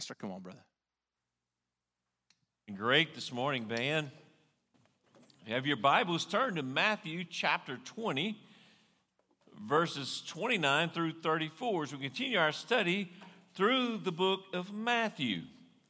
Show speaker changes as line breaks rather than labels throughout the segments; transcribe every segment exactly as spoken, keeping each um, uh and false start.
Come on, brother.
Great this morning, band. If you have your Bibles, turn to Matthew chapter twenty, verses twenty-nine through thirty-four, as we continue our study through the book of Matthew.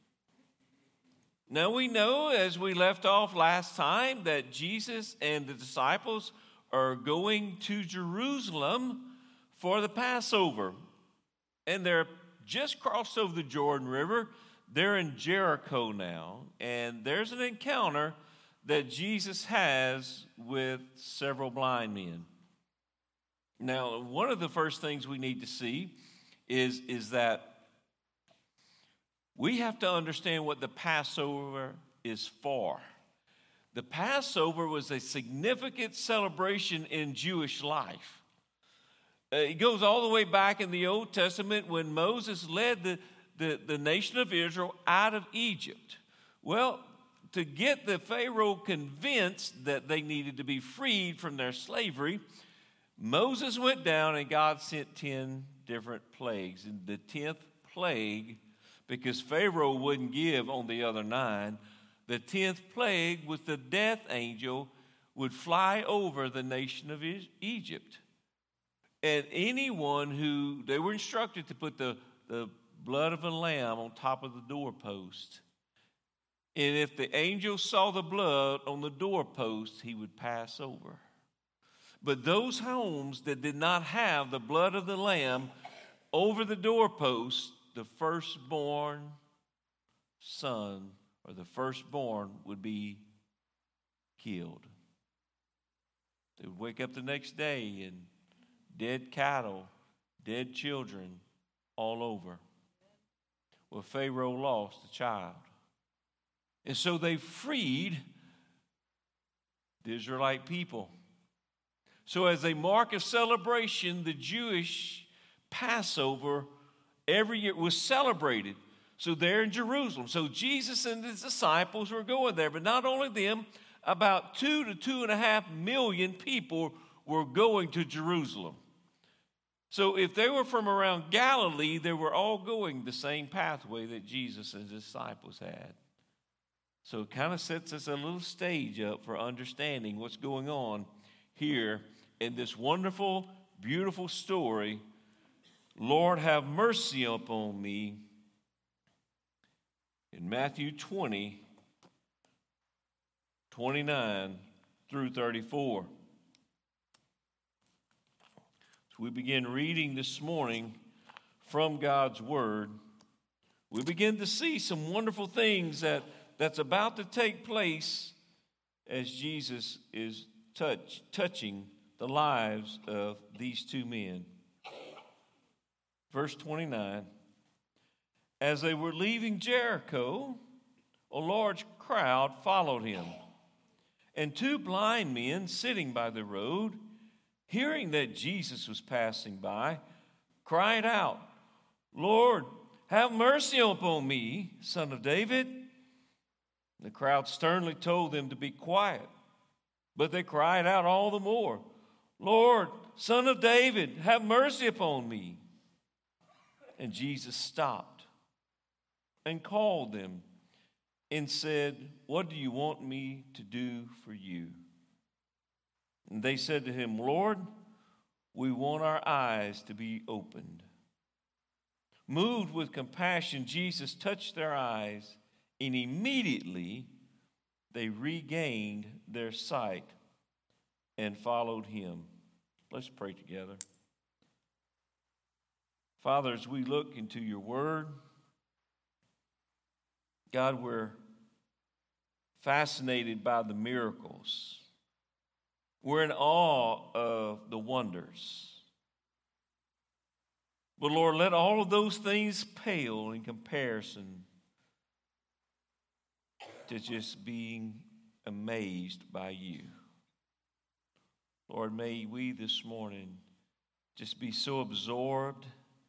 Now we know, as we left off last time, that Jesus and the disciples are going to Jerusalem for the Passover. And they're just crossed over the Jordan River. They're in Jericho now, and there's an encounter that Jesus has with several blind men. Now, one of the first things we need to see is, is that we have to understand what the Passover is for. The Passover was a significant celebration in Jewish life. Uh, it goes all the way back in the Old Testament when Moses led the, the, the nation of Israel out of Egypt. Well, to get the Pharaoh convinced that they needed to be freed from their slavery, Moses went down and God sent ten different plagues. And the tenth plague, because Pharaoh wouldn't give on the other nine, the tenth plague was the death angel would fly over the nation of Egypt. And anyone who, they were instructed to put the, the blood of a lamb on top of the doorpost. And if the angel saw the blood on the doorpost, he would pass over. But those homes that did not have the blood of the lamb over the doorpost, the firstborn son or the firstborn would be killed. They would wake up the next day and dead cattle, dead children all over. Well, Pharaoh lost a child. And so they freed the Israelite people. So as a mark of celebration, the Jewish Passover every year was celebrated. So they're in Jerusalem. So Jesus and his disciples were going there. But not only them, about two to two and a half million people were going to Jerusalem. So if they were from around Galilee, they were all going the same pathway that Jesus and his disciples had. So it kind of sets us a little stage up for understanding what's going on here in this wonderful, beautiful story. Lord, have mercy upon me. In Matthew twenty, twenty-nine through thirty-four. We begin reading this morning from God's Word. We begin to see some wonderful things that, that's about to take place as Jesus is touch, touching the lives of these two men. Verse twenty-nine, as they were leaving Jericho, a large crowd followed him, and two blind men sitting by the road, hearing that Jesus was passing by, cried out, Lord, have mercy upon me, Son of David. The crowd sternly told them to be quiet, but they cried out all the more, Lord, Son of David, have mercy upon me. And Jesus stopped and called them and said, what do you want me to do for you? And they said to him, Lord, we want our eyes to be opened. Moved with compassion, Jesus touched their eyes, and immediately they regained their sight and followed him. Let's pray together. Father, as we look into your word, God, we're fascinated by the miracles. We're in awe of the wonders. But Lord, let all of those things pale in comparison to just being amazed by you. Lord, may we this morning just be so absorbed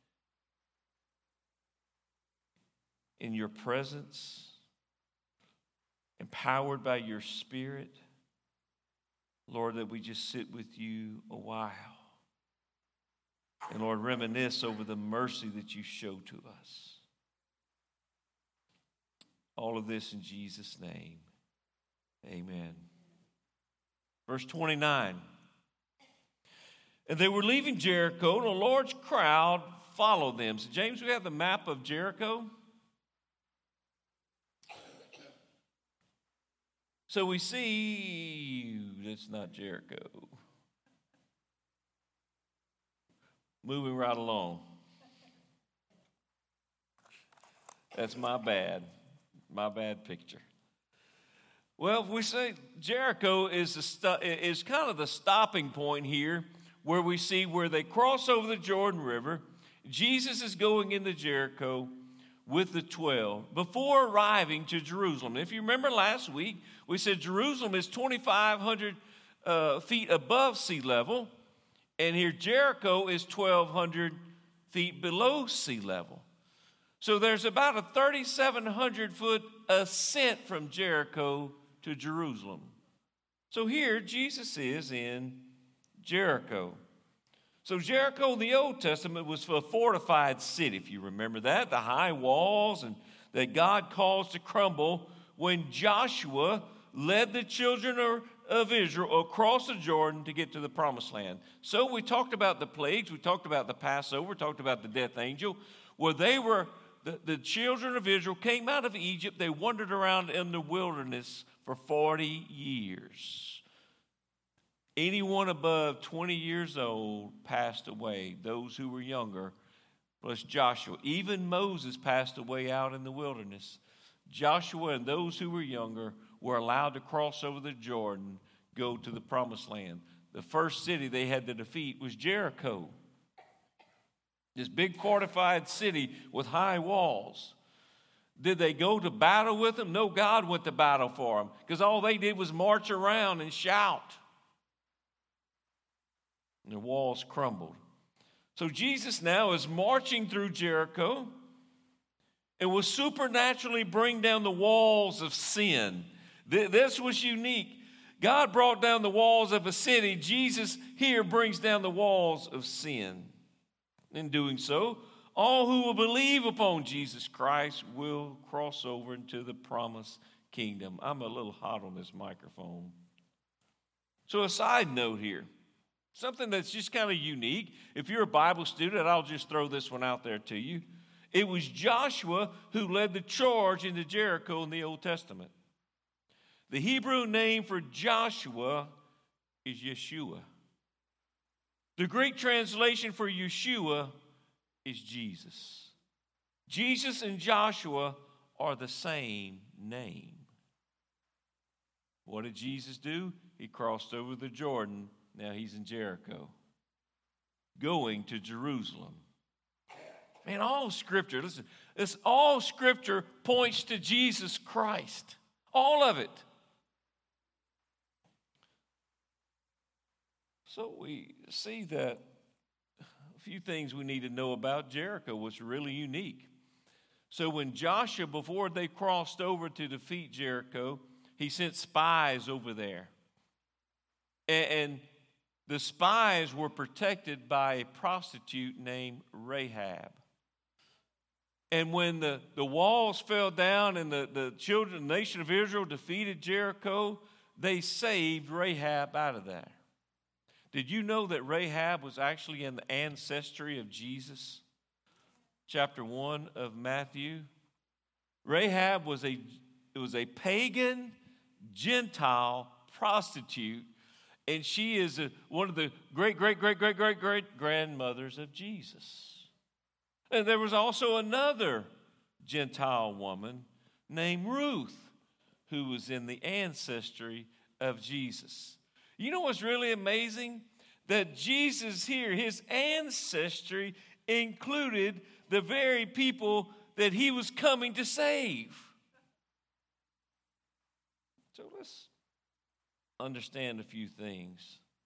in your presence, empowered by your Spirit, Lord, that we just sit with you a while. And Lord, reminisce over the mercy that you show to us. All of this in Jesus' name. Amen. Verse twenty-nine. And they were leaving Jericho, and a large crowd followed them. So, James, we have the map of Jericho. So we see, that's not Jericho. Moving right along. That's my bad. My bad picture. Well, we say Jericho is, the stu- is kind of the stopping point here, where we see where they cross over the Jordan River. Jesus is going into Jericho with the twelve before arriving to Jerusalem. If you remember last week, we said Jerusalem is twenty-five hundred uh, feet above sea level, and here Jericho is twelve hundred feet below sea level. So there's about a thirty-seven hundred foot ascent from Jericho to Jerusalem. So here Jesus is in Jericho. So Jericho in the Old Testament was a fortified city, if you remember that, the high walls and that God caused to crumble when Joshua led the children of, of Israel across the Jordan to get to the promised land. So we talked about the plagues, we talked about the Passover, talked about the death angel, where they were, the, the children of Israel came out of Egypt, they wandered around in the wilderness for forty years. Anyone above twenty years old passed away, those who were younger, plus Joshua. Even Moses passed away out in the wilderness. Joshua and those who were younger were allowed to cross over the Jordan, go to the promised land. The first city they had to defeat was Jericho. This big fortified city with high walls. Did they go to battle with them? No, God went to battle for them, because all they did was march around and shout. And the walls crumbled. So Jesus now is marching through Jericho and will supernaturally bring down the walls of sin. This was unique. God brought down the walls of a city. Jesus here brings down the walls of sin. In doing so, all who will believe upon Jesus Christ will cross over into the promised kingdom. I'm a little hot on this microphone. So a side note here. Something that's just kind of unique. If you're a Bible student, I'll just throw this one out there to you. It was Joshua who led the charge into Jericho in the Old Testament. The Hebrew name for Joshua is Yeshua. The Greek translation for Yeshua is Jesus. Jesus and Joshua are the same name. What did Jesus do? He crossed over the Jordan. Now he's in Jericho, going to Jerusalem. Man, all Scripture, listen, this all Scripture points to Jesus Christ. All of it. So we see that a few things we need to know about Jericho was really unique. So when Joshua, before they crossed over to defeat Jericho, he sent spies over there. And, and the spies were protected by a prostitute named Rahab. And when the, the walls fell down and the, the children, the nation of Israel defeated Jericho, they saved Rahab out of there. Did you know that Rahab was actually in the ancestry of Jesus? Chapter one of Matthew. Rahab was a, it was a pagan, Gentile prostitute, and she is a, one of the great, great, great, great, great, great grandmothers of Jesus. And there was also another Gentile woman named Ruth, who was in the ancestry of Jesus. You know what's really amazing? That Jesus here, his ancestry included the very people that he was coming to save. So let's understand a few things.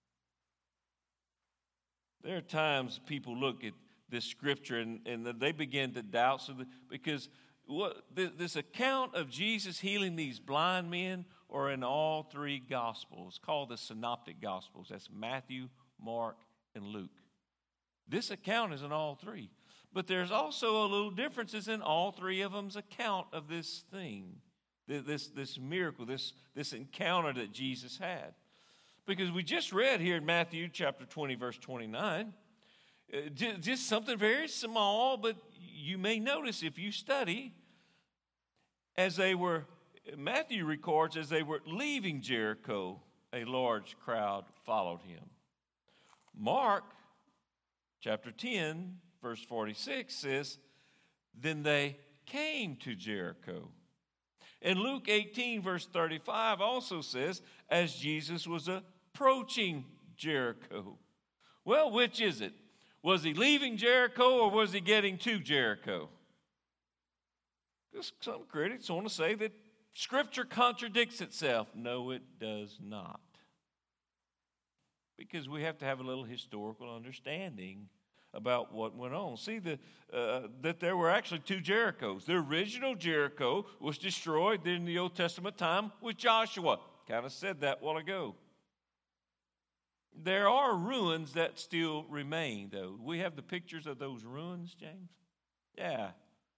There are times people look at this scripture and, and they begin to doubt, so that, because what, this account of Jesus healing these blind men are in all three Gospels, called the Synoptic Gospels. That's Matthew, Mark, and Luke. This account is in all three. But there's also a little differences in all three of them's account of this thing. this, this miracle, this, this encounter that Jesus had. Because we just read here in Matthew chapter twenty, verse twenty-nine, uh, just, just something very small, but you may notice if you study, as they were, Matthew records, as they were leaving Jericho, a large crowd followed him. Mark chapter ten, verse forty-six says, then they came to Jericho. And Luke eighteen, verse thirty-five also says, as Jesus was approaching Jericho. Well, which is it? Was he leaving Jericho or was he getting to Jericho? Because some critics want to say that Scripture contradicts itself. No, it does not. Because we have to have a little historical understanding about what went on. See, the, uh, that there were actually two Jerichos. The original Jericho was destroyed in the Old Testament time with Joshua. Kind of said that a while ago. There are ruins that still remain, though. We have the pictures of those ruins, James? Yeah.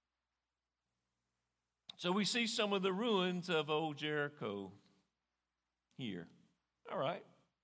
So we see some of the ruins of old Jericho here. All right.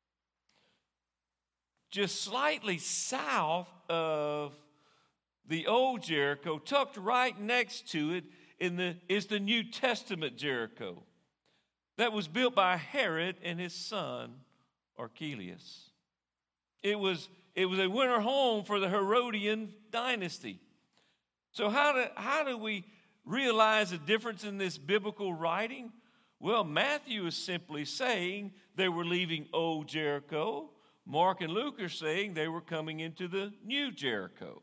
Just slightly south of the old Jericho, tucked right next to it, in the, is the New Testament Jericho that was built by Herod and his son Archelaus. It was, it was a winter home for the Herodian dynasty. So how do, how do we realize the difference in this biblical writing? Well, Matthew is simply saying they were leaving old Jericho. Mark and Luke are saying they were coming into the new Jericho.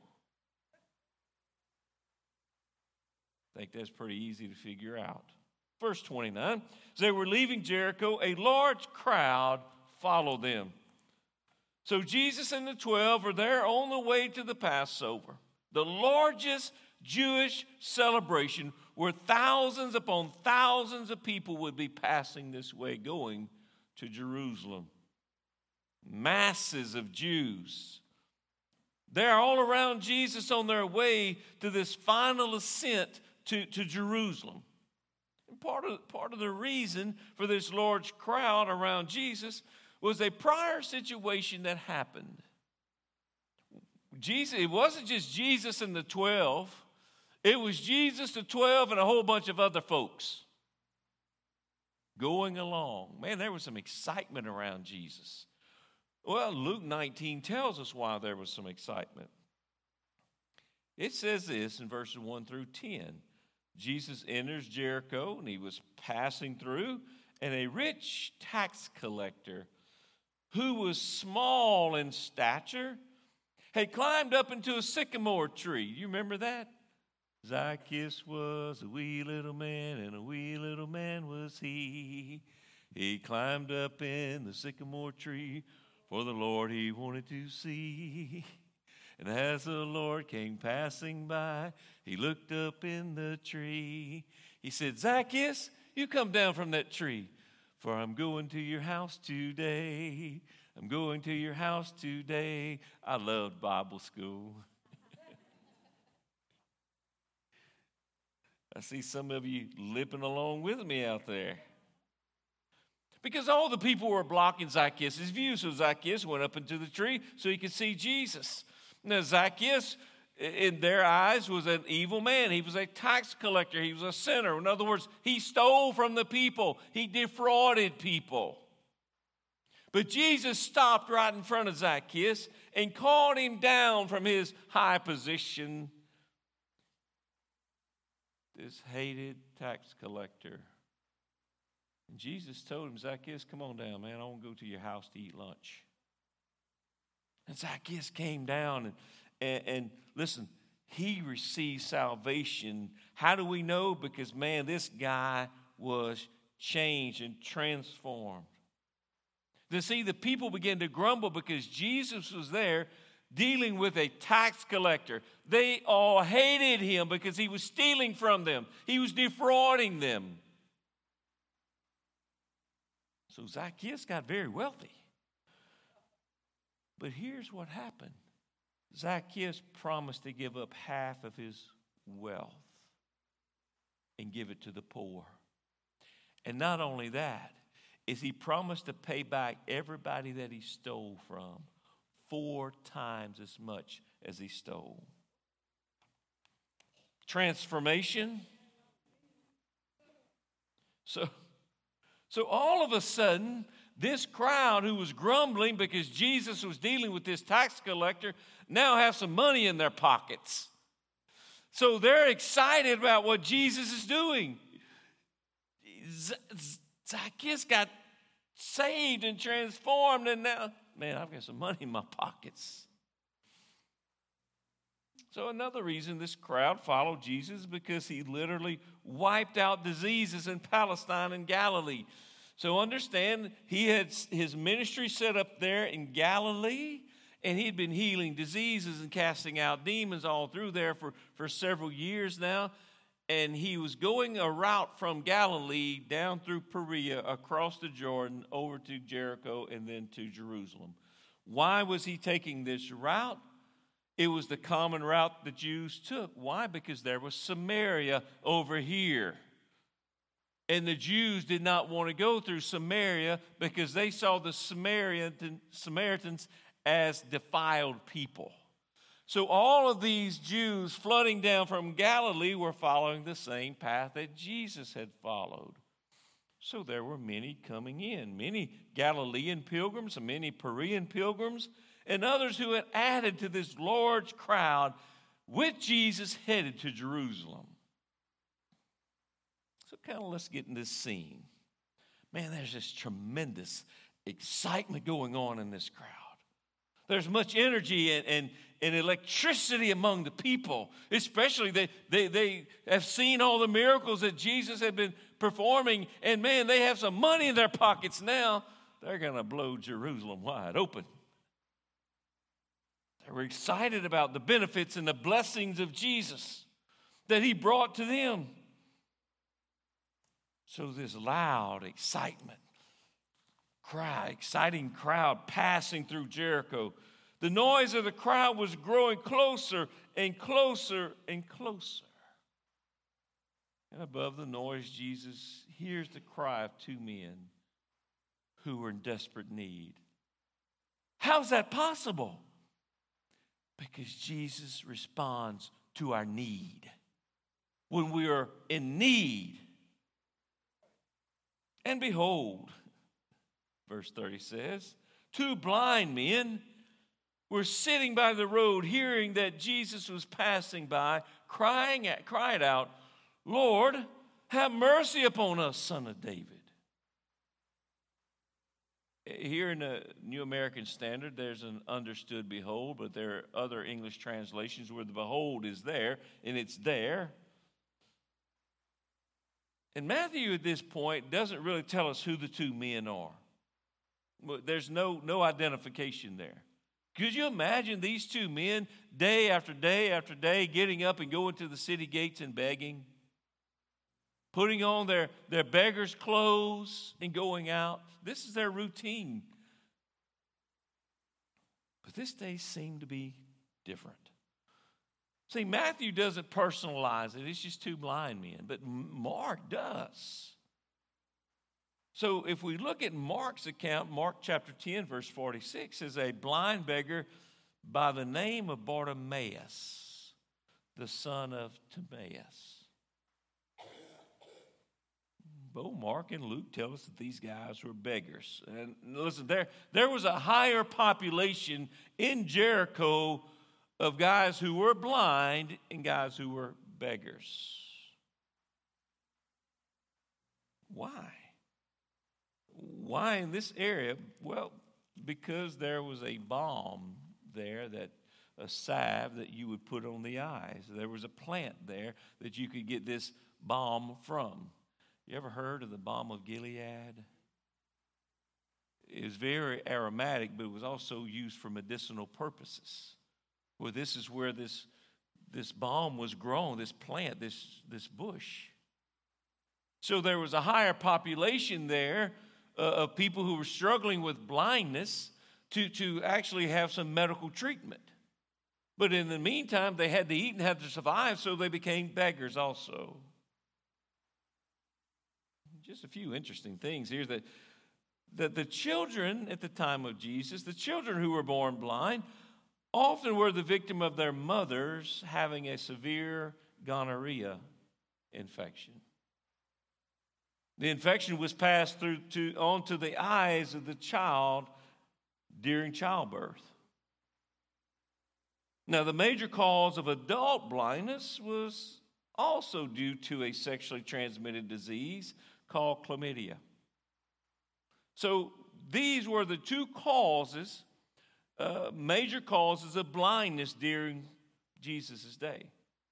I think that's pretty easy to figure out. Verse twenty-nine, as they were leaving Jericho, a large crowd followed them. So Jesus and the twelve are there on the way to the Passover, the largest Jewish celebration where thousands upon thousands of people would be passing this way, going to Jerusalem. Masses of Jews. They're all around Jesus on their way to this final ascent to, to Jerusalem. And part of, part of the reason for this large crowd around Jesus was a prior situation that happened. Jesus, it wasn't just Jesus and the twelve. It was Jesus, the twelve, and a whole bunch of other folks going along. Man, there was some excitement around Jesus. Well, Luke nineteen tells us why there was some excitement. It says this in verses one through ten. Jesus enters Jericho, and he was passing through, and a rich tax collector who was small in stature had climbed up into a sycamore tree. You remember that? Zacchaeus was a wee little man, and a wee little man was he. He climbed up in the sycamore tree, for the Lord he wanted to see. And as the Lord came passing by, he looked up in the tree. He said, Zacchaeus, you come down from that tree, for I'm going to your house today. I'm going to your house today. I love Bible school. I see some of you lipping along with me out there. Because all the people were blocking Zacchaeus' view, so Zacchaeus went up into the tree so he could see Jesus. Now, Zacchaeus, in their eyes, was an evil man. He was a tax collector. He was a sinner. In other words, he stole from the people. He defrauded people. But Jesus stopped right in front of Zacchaeus and called him down from his high position. This hated tax collector. And Jesus told him, Zacchaeus, come on down, man. I want to go to your house to eat lunch. And Zacchaeus came down and, and, and listen, he received salvation. How do we know? Because, man, this guy was changed and transformed. To see the people begin to grumble because Jesus was there dealing with a tax collector. They all hated him because he was stealing from them. He was defrauding them. So Zacchaeus got very wealthy. But here's what happened. Zacchaeus promised to give up half of his wealth and give it to the poor. And not only that, is he promised to pay back everybody that he stole from four times as much as he stole. Transformation. So, so all of a sudden, this crowd who was grumbling because Jesus was dealing with this tax collector now have some money in their pockets. So they're excited about what Jesus is doing. Zacchaeus got saved and transformed, and now, man, I've got some money in my pockets. So another reason this crowd followed Jesus is because he literally wiped out diseases in Palestine and Galilee. So understand, he had his ministry set up there in Galilee, and he'd been healing diseases and casting out demons all through there for, for several years now. And he was going a route from Galilee down through Perea, across the Jordan, over to Jericho, and then to Jerusalem. Why was he taking this route? It was the common route the Jews took. Why? Because there was Samaria over here. And the Jews did not want to go through Samaria because they saw the Samaritan, Samaritans as defiled people. So all of these Jews flooding down from Galilee were following the same path that Jesus had followed. So there were many coming in, many Galilean pilgrims, and many Perean pilgrims, and others who had added to this large crowd with Jesus headed to Jerusalem. So kind of let's get in this scene. Man, there's this tremendous excitement going on in this crowd. There's much energy and, and, and electricity among the people, especially they, they, they have seen all the miracles that Jesus had been performing, and man, they have some money in their pockets now. They're going to blow Jerusalem wide open. They were excited about the benefits and the blessings of Jesus that he brought to them. So this loud excitement, crowd, exciting crowd passing through Jericho. The noise of the crowd was growing closer and closer and closer. And above the noise, Jesus hears the cry of two men who were in desperate need. How's that possible? Because Jesus responds to our need. When we are in need. And behold, verse thirty says, two blind men were sitting by the road, hearing that Jesus was passing by, crying at, cried out, Lord, have mercy upon us, Son of David. Here in the New American Standard, there's an understood behold, but there are other English translations where the behold is there, and it's there. And Matthew at this point doesn't really tell us who the two men are. There's no, no identification there. Could you imagine these two men day after day after day getting up and going to the city gates and begging? Putting on their, their beggar's clothes and going out. This is their routine. But this day seemed to be different. See, Matthew doesn't personalize it. It's just two blind men. But Mark does. So if we look at Mark's account, Mark chapter ten, verse forty-six, says a blind beggar by the name of Bartimaeus, the son of Timaeus. Both Mark and Luke tell us that these guys were beggars. And listen, there, there was a higher population in Jericho of guys who were blind and guys who were beggars. Why? Why in this area? Well, because there was a balm there, that a salve that you would put on the eyes. There was a plant there that you could get this balm from. You ever heard of the balm of Gilead? It was very aromatic, but it was also used for medicinal purposes. Well, this is where this, this balm was grown, this plant, this, this bush. So there was a higher population there uh, of people who were struggling with blindness to, to actually have some medical treatment. But in the meantime, they had to eat and had to survive, so they became beggars also. just a few interesting things here that, that the children at the time of Jesus, the children who were born blind, often were the victim of their mothers having a severe gonorrhea infection. The infection was passed through to, onto the eyes of the child during childbirth. Now, the major cause of adult blindness was also due to a sexually transmitted disease called chlamydia. So these were the two causes, uh, major causes of blindness during Jesus' day.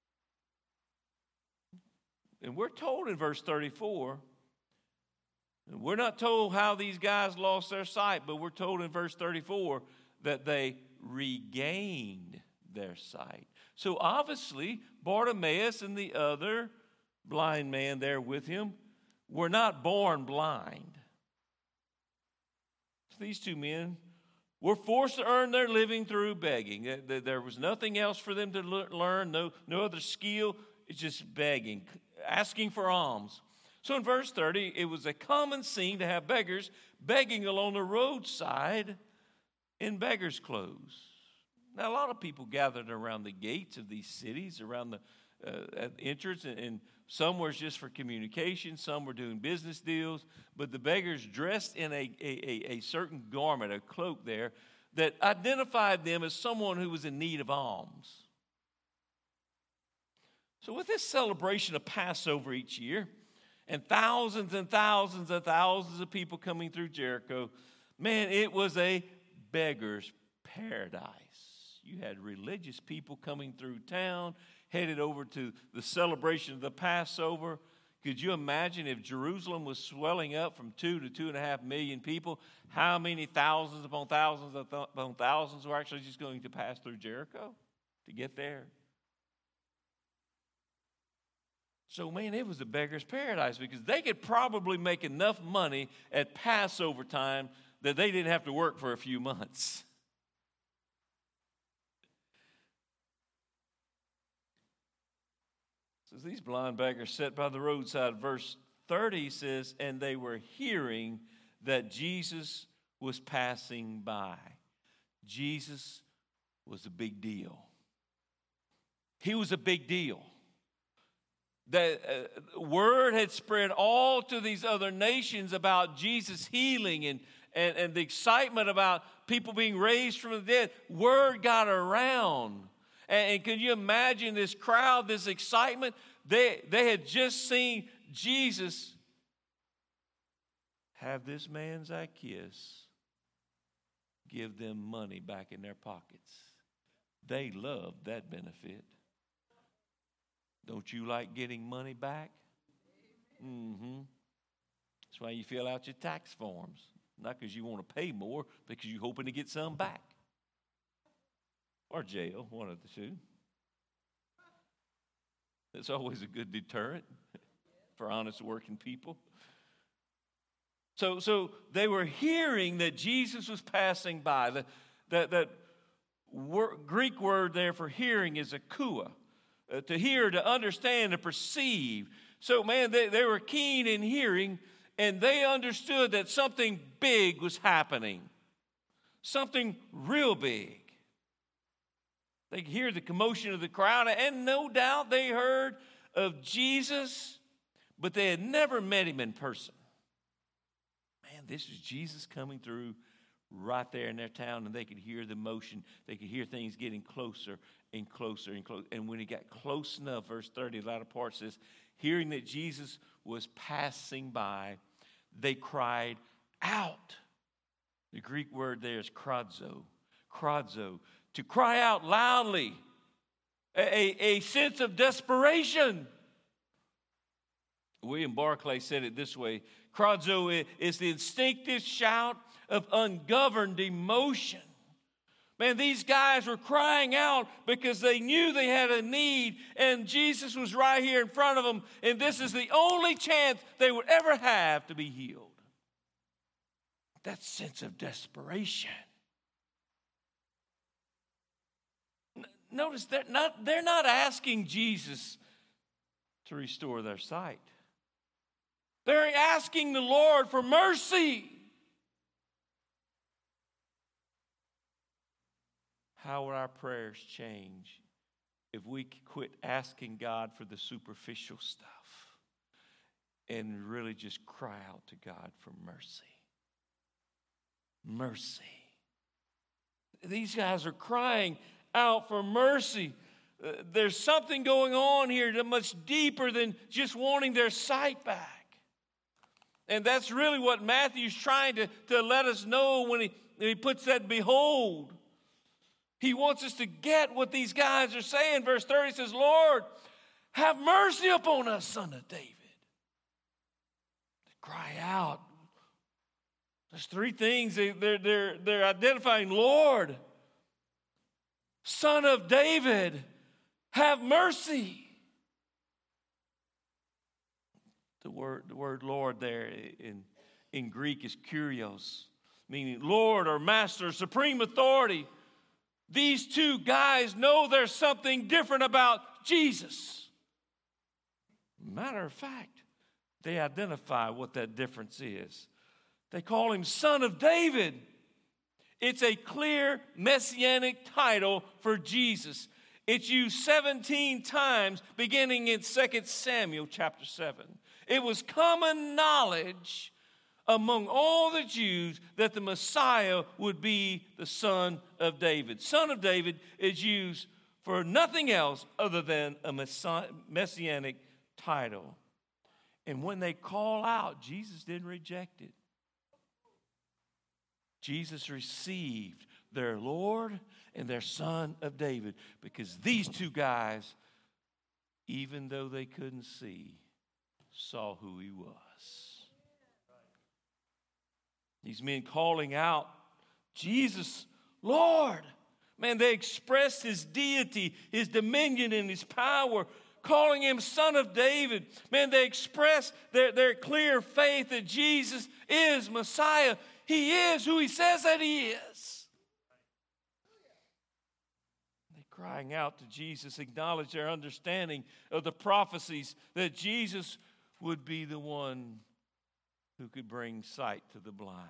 And we're told in verse thirty-four, we're not told how these guys lost their sight, but we're told in verse thirty-four that they regained their sight. So obviously, Bartimaeus and the other blind man there with him were not born blind. These two men were forced to earn their living through begging. There was nothing else for them to learn, no, no other skill. It's just begging, asking for alms. So in verse thirty, it was a common scene to have beggars begging along the roadside in beggars' clothes. Now, a lot of people gathered around the gates of these cities, around the uh, at the entrance, and, and some were just for communication, some were doing business deals, but the beggars dressed in a, a, a certain garment, a cloak there, that identified them as someone who was in need of alms. So with this celebration of Passover each year, and thousands and thousands and thousands of people coming through Jericho, man, it was a beggar's paradise. You had religious people coming through town, headed over to the celebration of the Passover. Could you imagine if Jerusalem was swelling up from two to two and a half million people, how many thousands upon thousands upon thousands were actually just going to pass through Jericho to get there? So, man, it was a beggar's paradise because they could probably make enough money at Passover time that they didn't have to work for a few months. So these blind beggars sat by the roadside. Verse thirty says, and they were hearing that Jesus was passing by. Jesus was a big deal. He was a big deal. The uh, word had spread all to these other nations about Jesus healing and, and, and the excitement about people being raised from the dead. Word got around. And, and can you imagine this crowd, this excitement? They, they had just seen Jesus have this man Zacchaeus give them money back in their pockets. They loved that benefit. Don't you like getting money back? Mm-hmm. That's why you fill out your tax forms. Not because you want to pay more, because you're hoping to get some back. Or jail, one of the two. It's always a good deterrent for honest working people. So, so they were hearing that Jesus was passing by. The, that that wor- Greek word there for hearing is akouo. Uh, to hear, to understand, to perceive. So, man, they, they were keen in hearing, and they understood that something big was happening. Something real big. They could hear the commotion of the crowd, and no doubt they heard of Jesus, but they had never met him in person. Man, this is Jesus coming through right there in their town, and they could hear the motion. They could hear things getting closer and closer and closer. And when he got close enough, verse thirty, the latter part says, hearing that Jesus was passing by, they cried out. The Greek word there is kradzo. Kradzo. To cry out loudly. A, a, a sense of desperation. William Barclay said it this way. Kradzo is the instinctive shout of ungoverned emotion. Man, these guys were crying out because they knew they had a need, and Jesus was right here in front of them, and this is the only chance they would ever have to be healed. That sense of desperation. N- notice they're not, they're not asking Jesus to restore their sight. They're asking the Lord for mercy. How would our prayers change if we quit asking God for the superficial stuff and really just cry out to God for mercy? Mercy. These guys are crying out for mercy. Uh, there's something going on here that's much deeper than just wanting their sight back. And that's really what Matthew's trying to, to let us know when he, when he puts that behold. He wants us to get what these guys are saying. Verse thirty says, Lord, have mercy upon us, son of David. They cry out. There's three things they, they're, they're, they're identifying. Lord, Son of David, have mercy. The word, the word Lord there in, in Greek is kurios, meaning Lord or Master, supreme authority. These two guys know there's something different about Jesus. Matter of fact, they identify what that difference is. They call him Son of David. It's a clear messianic title for Jesus. It's used seventeen times beginning in Second Samuel chapter seven. It was common knowledge among all the Jews that the Messiah would be the Son of David. Son of David is used for nothing else other than a messianic title. And when they call out, Jesus didn't reject it. Jesus received their Lord and their Son of David because these two guys, even though they couldn't see, saw who he was. These men calling out, Jesus, Lord. Man, they expressed his deity, his dominion, and his power, calling him Son of David. Man, they expressed their, their clear faith that Jesus is Messiah. He is who he says that he is. They crying out to Jesus, acknowledge their understanding of the prophecies that Jesus would be the one who could bring sight to the blind.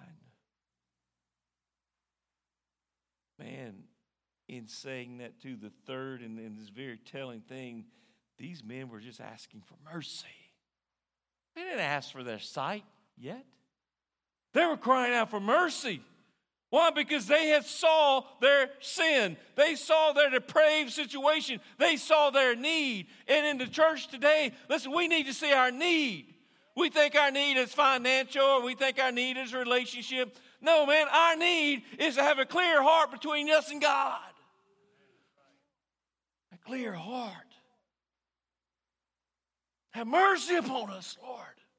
Man, in saying that too, the third and, and this very telling thing, these men were just asking for mercy. They didn't ask for their sight yet. They were crying out for mercy. Why? Because they had saw their sin. They saw their depraved situation. They saw their need. And in the church today, listen, we need to see our need. We think our need is financial, or we think our need is a relationship. No, man, our need is to have a clear heart between us and God. A clear heart. Have mercy upon us, Lord.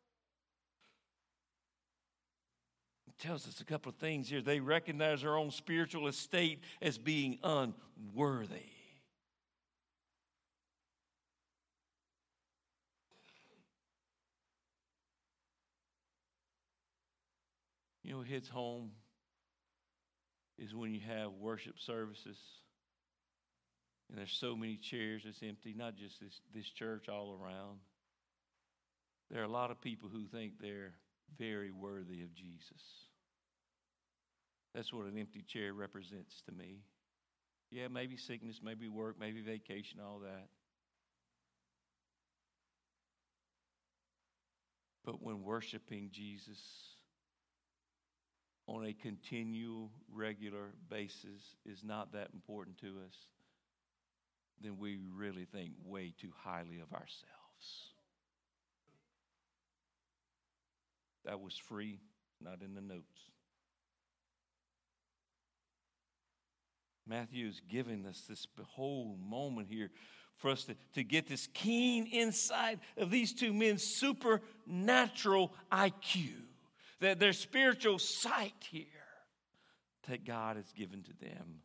It tells us a couple of things here. They recognize their own spiritual estate as being unworthy. You know what hits home is when you have worship services and there's so many chairs that's empty, not just this, this church, all around. There are a lot of people who think they're very worthy of Jesus. That's what an empty chair represents to me. Yeah, maybe sickness, maybe work, maybe vacation, all that. But when worshiping Jesus on a continual, regular basis is not that important to us, then we really think way too highly of ourselves. That was free, not in the notes. Matthew is giving us this whole moment here for us to, to get this keen insight of these two men's supernatural I Q. That their spiritual sight here that God has given to them.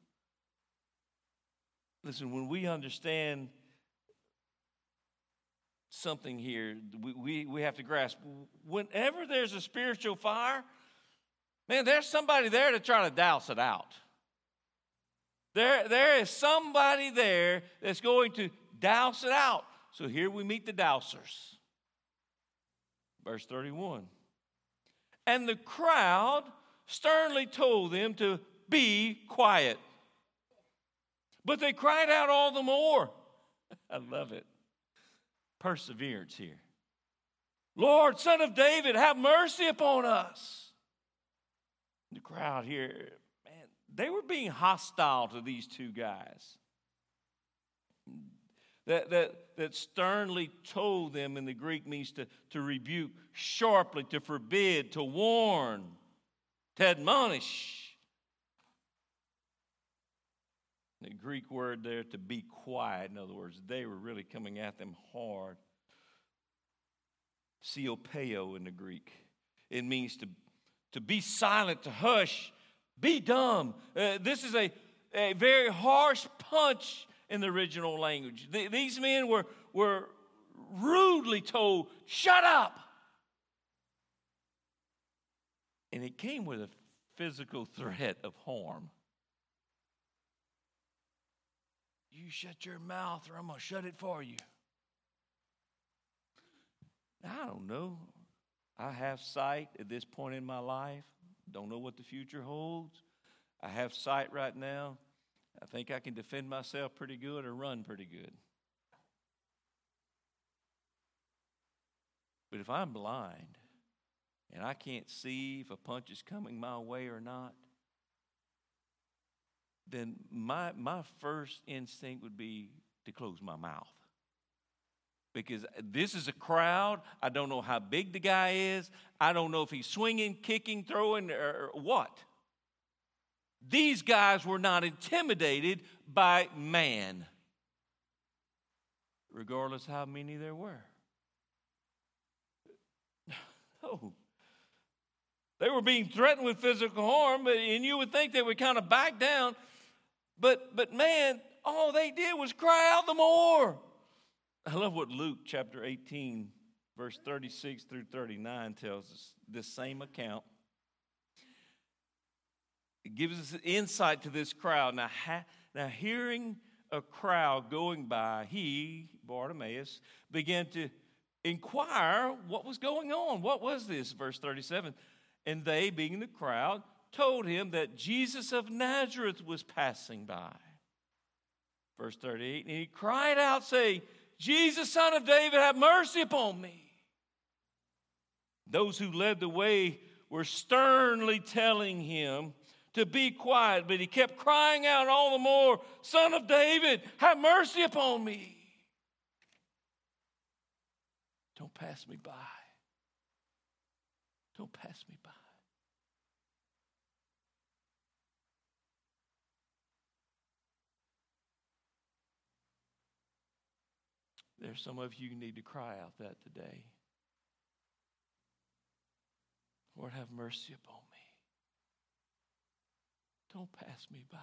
Listen, when we understand something here, we, we, we have to grasp. Whenever there's a spiritual fire, man, there's somebody there to try to douse it out. There, there is somebody there that's going to douse it out. So here we meet the dousers. Verse thirty-one. And the crowd sternly told them to be quiet. But they cried out all the more. I love it. Perseverance here. Lord, Son of David, have mercy upon us. The crowd here, man, they were being hostile to these two guys. That, that, that sternly told them in the Greek means to, to rebuke sharply, to forbid, to warn, to admonish. The Greek word there, to be quiet, in other words, they were really coming at them hard. Siopeo in the Greek. It means to, to be silent, to hush, be dumb. Uh, this is a, a very harsh punch in the original language. The, these men were, were rudely told, shut up. And it came with a physical threat of harm. You shut your mouth or I'm going to shut it for you. I don't know. I have sight at this point in my life. Don't know what the future holds. I have sight right now. I think I can defend myself pretty good or run pretty good. But if I'm blind and I can't see if a punch is coming my way or not, then my, my first instinct would be to close my mouth. Because this is a crowd. I don't know how big the guy is. I don't know if he's swinging, kicking, throwing, or what. These guys were not intimidated by man, regardless how many there were. Oh. They were being threatened with physical harm, but, and you would think they would kind of back down. But, but man, all they did was cry out the more. I love what Luke chapter eighteen, verse thirty-six through thirty-nine tells us, this same account. It gives us insight to this crowd. Now, ha- now hearing a crowd going by, he, Bartimaeus, began to inquire what was going on. What was this? Verse thirty-seven. And they, being the crowd, told him that Jesus of Nazareth was passing by. Verse thirty-eight. And he cried out, saying, Jesus, Son of David, have mercy upon me. Those who led the way were sternly telling him to be quiet, but he kept crying out all the more, Son of David, have mercy upon me. Don't pass me by. Don't pass me by. There's some of you who need to cry out that today. Lord, have mercy upon me. Don't pass me by.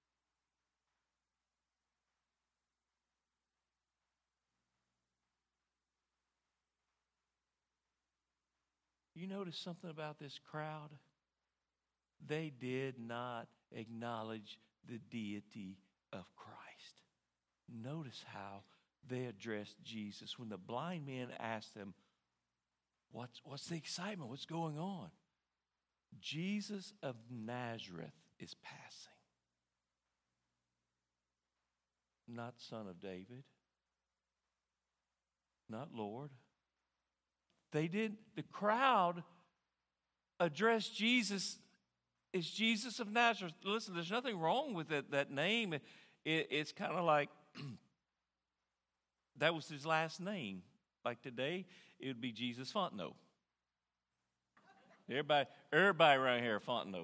You notice something about this crowd? They did not acknowledge the deity of Christ. Notice how they addressed Jesus. When the blind men asked them, what's, what's the excitement? What's going on? Jesus of Nazareth is passing. Not Son of David. Not Lord. They did, the crowd addressed Jesus as Jesus of Nazareth. Listen, there's nothing wrong with that, that name. It, it's kind of like, that was his last name. Like today, it would be Jesus Fontenot. Everybody, everybody around here Fontenot.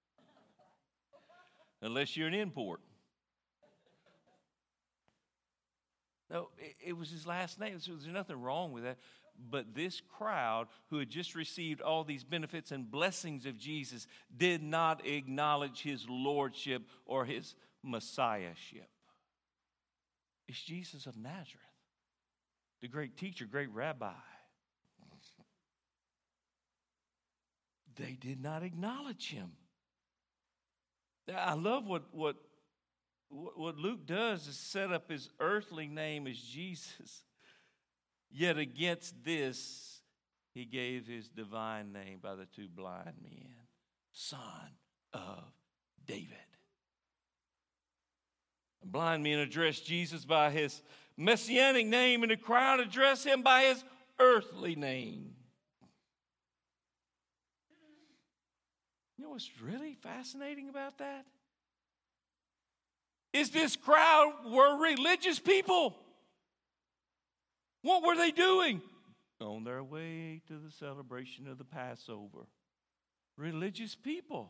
Unless you're an import. No, it, it was his last name, so there's nothing wrong with that. But this crowd who had just received all these benefits and blessings of Jesus did not acknowledge his lordship or his messiahship. It's Jesus of Nazareth, the great teacher, great rabbi. They did not acknowledge him. I love what, what, what Luke does is set up his earthly name as Jesus. Yet against this, he gave his divine name by the two blind men, Son of David. The blind men addressed Jesus by his messianic name, and the crowd addressed him by his earthly name. You know what's really fascinating about that? Is this crowd were religious people. What were they doing? On their way to the celebration of the Passover. Religious people.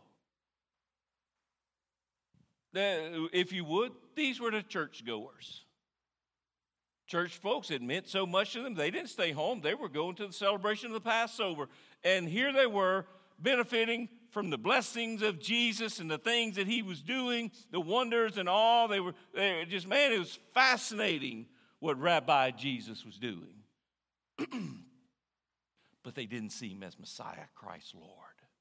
If you would, these were the churchgoers. Church folks, it meant so much to them. They didn't stay home. They were going to the celebration of the Passover. And here they were, benefiting from the blessings of Jesus and the things that he was doing, the wonders and all. They were, they were just, man, it was fascinating what Rabbi Jesus was doing. But they didn't see him as Messiah, Christ Lord.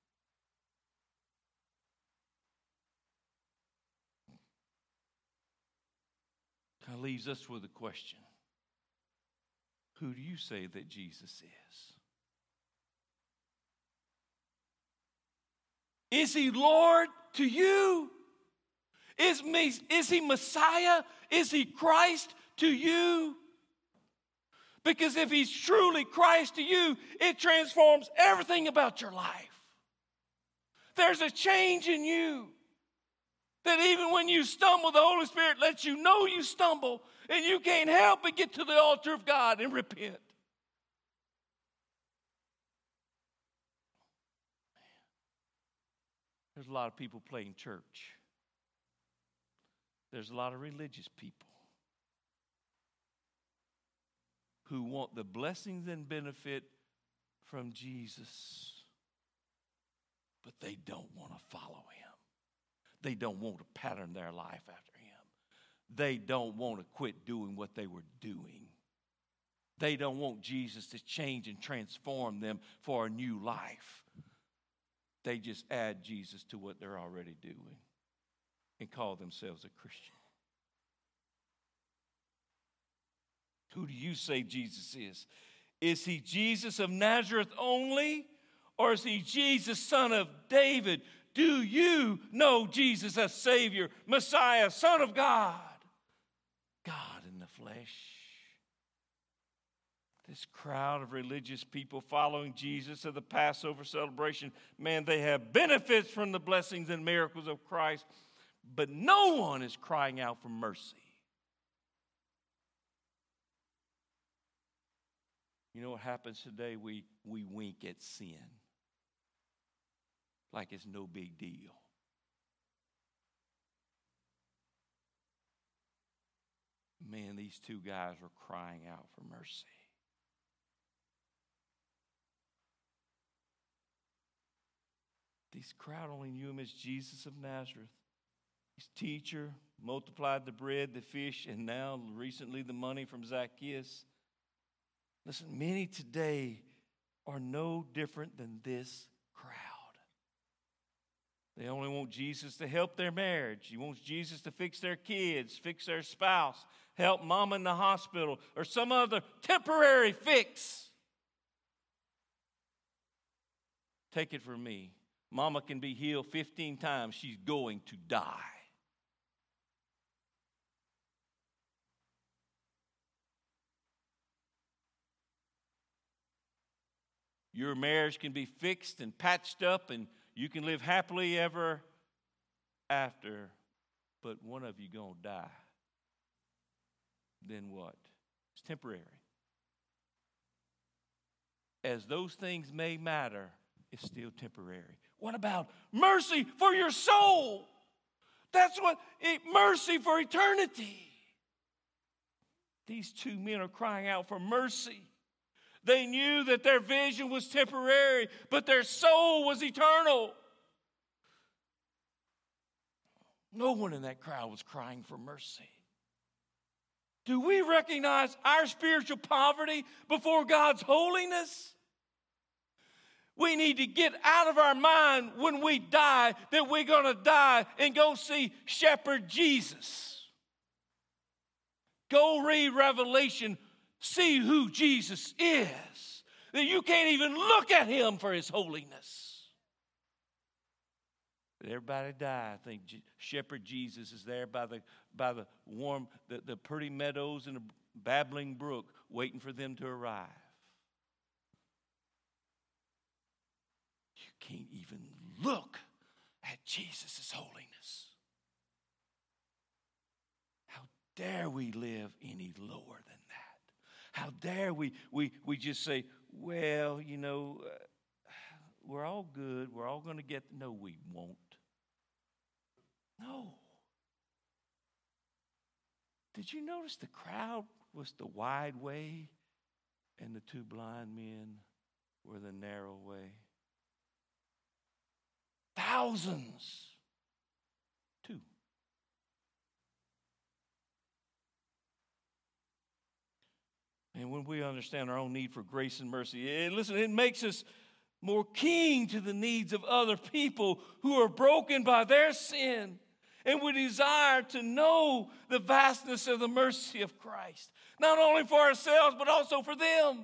Kind of leaves us with a question. Who do you say that Jesus is? Is he Lord to you? Is, me, is he Messiah? Is he Christ to you? Because if he's truly Christ to you, it transforms everything about your life. There's a change in you that even when you stumble, the Holy Spirit lets you know you stumble, and you can't help but get to the altar of God and repent. There's a lot of people playing church. There's a lot of religious people who want the blessings and benefit from Jesus, but they don't want to follow him. They don't want to pattern their life after him. They don't want to quit doing what they were doing. They don't want Jesus to change and transform them for a new life. They just add Jesus to what they're already doing and call themselves a Christian. Who do you say Jesus is? Is he Jesus of Nazareth only, or is he Jesus, son of David? Do you know Jesus as Savior, Messiah, Son of God? God in the flesh. This crowd of religious people following Jesus at the Passover celebration, man, they have benefits from the blessings and miracles of Christ, but no one is crying out for mercy. You know what happens today? We, we wink at sin like it's no big deal. Man, these two guys were crying out for mercy. This crowd only knew him as Jesus of Nazareth. His teacher multiplied the bread, the fish, and now recently the money from Zacchaeus. Listen, many today are no different than this crowd. They only want Jesus to help their marriage. He wants Jesus to fix their kids, fix their spouse, help mama in the hospital, or some other temporary fix. Take it from me. Mama can be healed fifteen times. She's going to die. Your marriage can be fixed and patched up, and you can live happily ever after, but one of you going to die. Then what? It's temporary. As those things may matter, it's still temporary. What about mercy for your soul? That's what, it, mercy for eternity. These two men are crying out for mercy. They knew that their vision was temporary, but their soul was eternal. No one in that crowd was crying for mercy. Do we recognize our spiritual poverty before God's holiness? We need to get out of our mind when we die that we're going to die and go see Shepherd Jesus. Go read Revelation. See who Jesus is. that you can't even look at him for his holiness. But everybody died. I think Shepherd Jesus is there by the by the warm, the, the pretty meadows and the babbling brook, waiting for them to arrive. You can't even look at Jesus' holiness. How dare we live any lower than that? How dare we we we just say, well, you know, uh, we're all good. We're all going to get. No, we won't. No. Did you notice the crowd was the wide way and the two blind men were the narrow way? Thousands. Two. And when we understand our own need for grace and mercy, it, listen, it makes us more keen to the needs of other people who are broken by their sin. And we desire to know the vastness of the mercy of Christ, not only for ourselves, but also for them.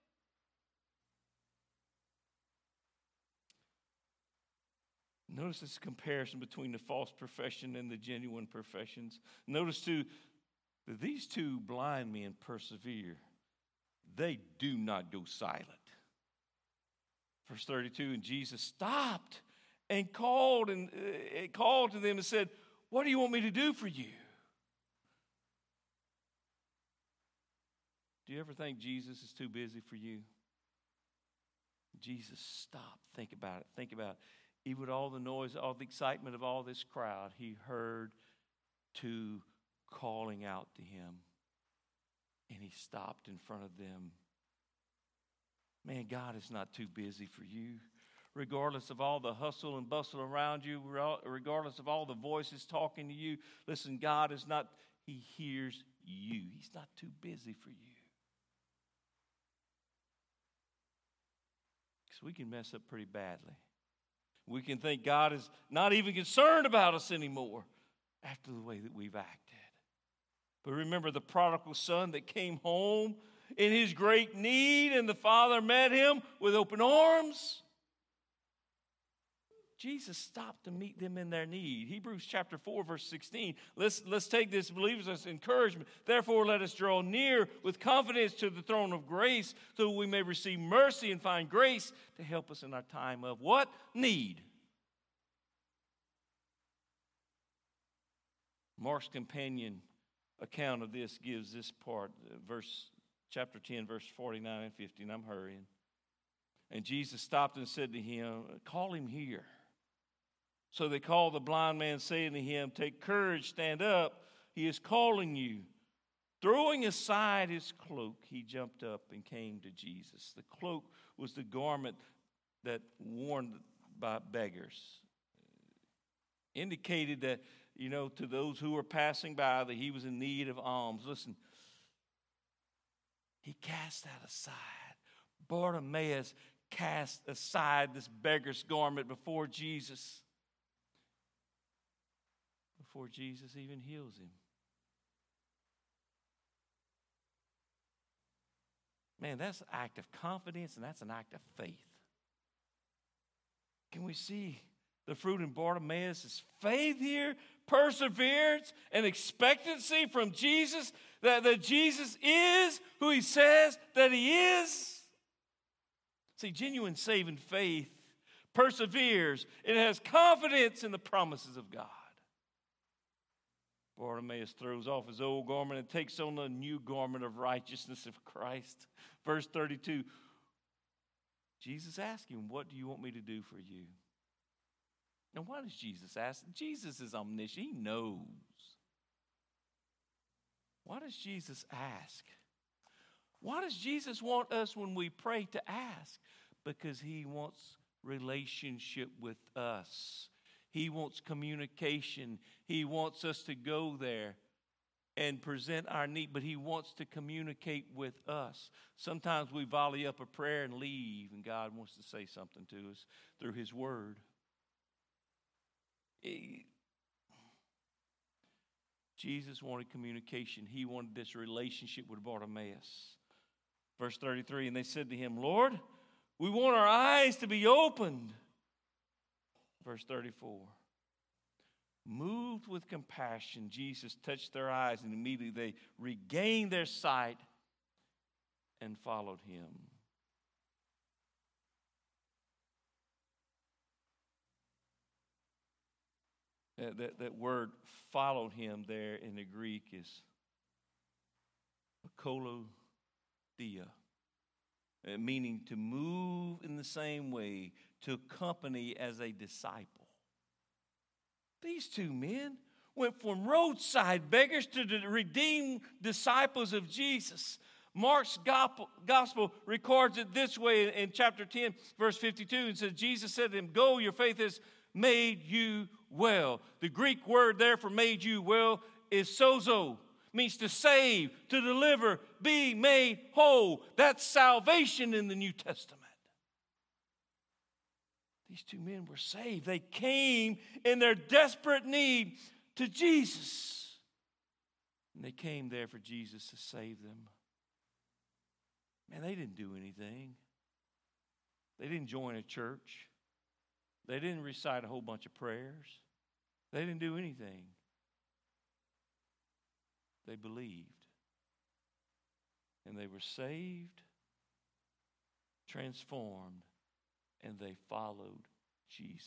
Notice this comparison between the false profession and the genuine professions. Notice, too, that these two blind men persevere. They do not go silent. Verse thirty-two, and Jesus stopped and called and uh, called to them and said, what do you want me to do for you? Do you ever think Jesus is too busy for you? Jesus stopped. Think about it. Think about it. Even with all the noise, all the excitement of all this crowd, he heard two calling out to him. And he stopped in front of them. Man, God is not too busy for you. Regardless of all the hustle and bustle around you, regardless of all the voices talking to you, listen, God is not, he hears you. He's not too busy for you. Because we can mess up pretty badly. We can think God is not even concerned about us anymore after the way that we've acted. But remember the prodigal son that came home in his great need, and the father met him with open arms. Jesus stopped to meet them in their need. Hebrews chapter four, verse sixteen. Let's, let's take this, believers, as encouragement. Therefore, let us draw near with confidence to the throne of grace, so we may receive mercy and find grace to help us in our time of what? Need. Mark's companion account of this gives this part, verse chapter ten, verse forty-nine and fifty, and I'm hurrying. And Jesus stopped and said to him, call him here. So they called the blind man, saying to him, take courage, stand up. He is calling you. Throwing aside his cloak, he jumped up and came to Jesus. The cloak was the garment that worn by beggars. Indicated that, you know, to those who were passing by that he was in need of alms. Listen, he cast that aside. Bartimaeus cast aside this beggar's garment before Jesus. Before Jesus even heals him. Man, that's an act of confidence and that's an act of faith. Can we see the fruit in Bartimaeus' faith here? Perseverance and expectancy from Jesus, that, that Jesus is who he says that he is. See, genuine saving faith perseveres. It has confidence in the promises of God. Bartimaeus throws off his old garment and takes on the new garment of righteousness of Christ. Verse thirty-two, Jesus asked him, what do you want me to do for you? And why does Jesus ask? Jesus is omniscient. He knows. Why does Jesus ask? Why does Jesus want us when we pray to ask? Because he wants relationship with us. He wants communication. He wants us to go there and present our need, but he wants to communicate with us. Sometimes we volley up a prayer and leave, and God wants to say something to us through his word. Jesus wanted communication. He wanted this relationship with Bartimaeus. Verse thirty-three, and they said to him, Lord, we want our eyes to be opened. Verse thirty-four, moved with compassion, Jesus touched their eyes, and immediately they regained their sight and followed him. That, that, that word followed him there in the Greek is akolothea, meaning to move in the same way, to accompany as a disciple. These two men went from roadside beggars to the redeemed disciples of Jesus. Mark's gospel records it this way in chapter ten, verse fifty-two. It says, Jesus said to him, go, your faith has made you well. The Greek word there for made you well is sozo. Means to save, to deliver, be made whole. That's salvation in the New Testament. These two men were saved. They came in their desperate need to Jesus. And they came there for Jesus to save them. Man, they didn't do anything. They didn't join a church. They didn't recite a whole bunch of prayers. They didn't do anything. They believed. And they were saved, transformed, and they followed Jesus.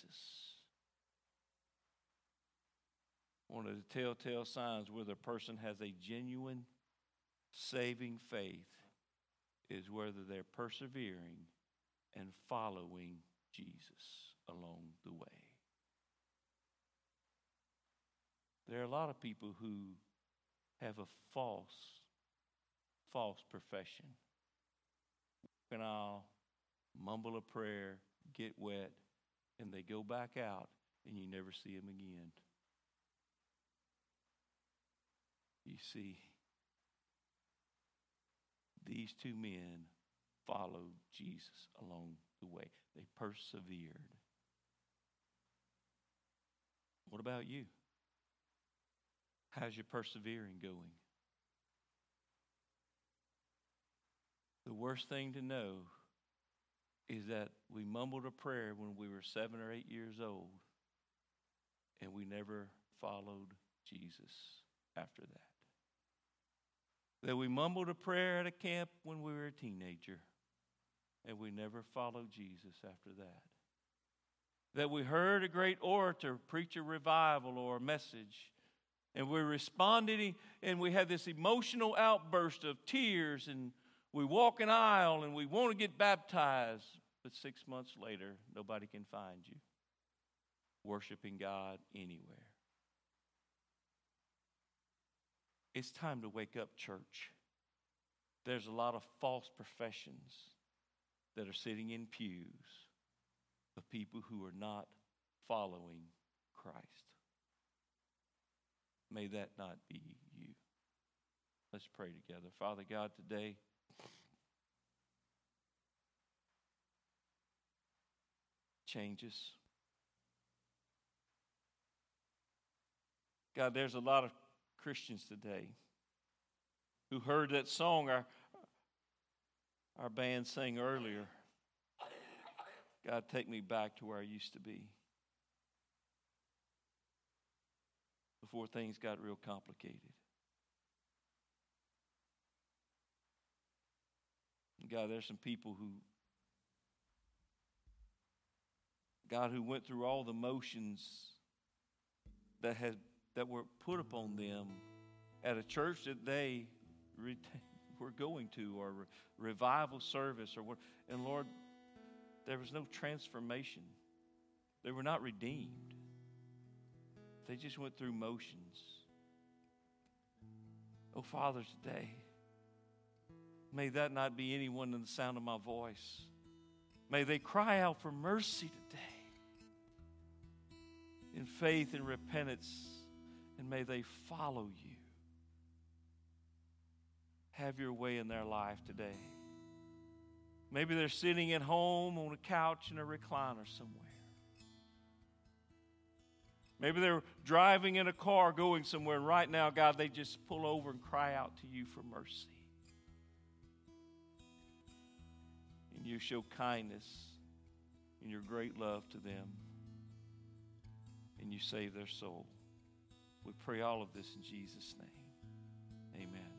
One of the telltale signs whether a person has a genuine saving faith is whether they're persevering and following Jesus along the way. There are a lot of people who have a false, false profession. And I'll mumble a prayer, get wet, and they go back out, and you never see them again. You see, these two men followed Jesus along the way. They persevered. What about you? How's your persevering going? The worst thing to know is that we mumbled a prayer when we were seven or eight years old, and we never followed Jesus after that. That we mumbled a prayer at a camp when we were a teenager, and we never followed Jesus after that. That we heard a great orator preach a revival or a message, and we responded, and we had this emotional outburst of tears, and we walk an aisle, and we want to get baptized. But six months later, nobody can find you worshiping God anywhere. It's time to wake up, church. There's a lot of false professions that are sitting in pews of people who are not following Christ. May that not be you. Let's pray together. Father God, today, change us. God, there's a lot of Christians today who heard that song our, our band sang earlier. God, take me back to where I used to be before things got real complicated. God, there's some people who, God, who went through all the motions that had that were put upon them at a church that they re- were going to, or re- revival service, or what. And Lord, there was no transformation. They were not redeemed. They just went through motions. Oh, Father, today, may that not be anyone in the sound of my voice. May they cry out for mercy today in faith and repentance, and may they follow you. Have your way in their life today. Maybe they're sitting at home on a couch in a recliner somewhere. Maybe they're driving in a car going somewhere, and right now, God, they just pull over and cry out to you for mercy. and you show kindness and your great love to them, and you save their soul. We pray all of this in Jesus' name. Amen.